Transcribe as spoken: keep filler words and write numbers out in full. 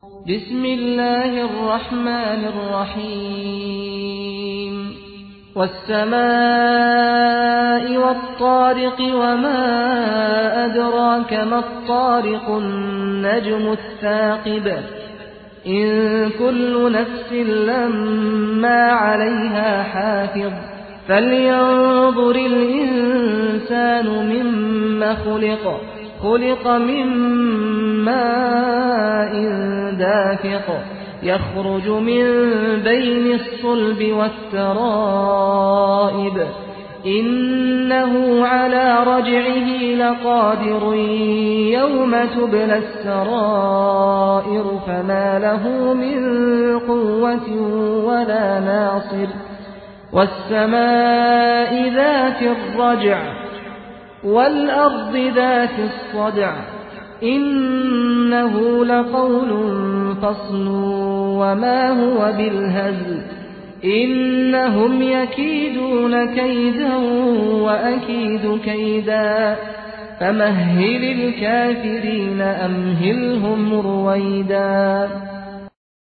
بسم الله الرحمن الرحيم والسماء والطارق وما أدراك ما الطارق النجم الثاقب إن كل نفس لما عليها حافظ فلينظر الإنسان مما خلق خلق من ماء دافق يخرج من بين الصلب والترائب إنه على رجعه لقادر يوم تبلى السرائر فما له من قوة ولا ناصر والسماء ذات الرجع والأرض ذات الصدع إنه لقول فصل وما هو بالهزل إنهم يكيدون كيدا وأكيد كيدا فمهل الكافرين أمهلهم رويدا.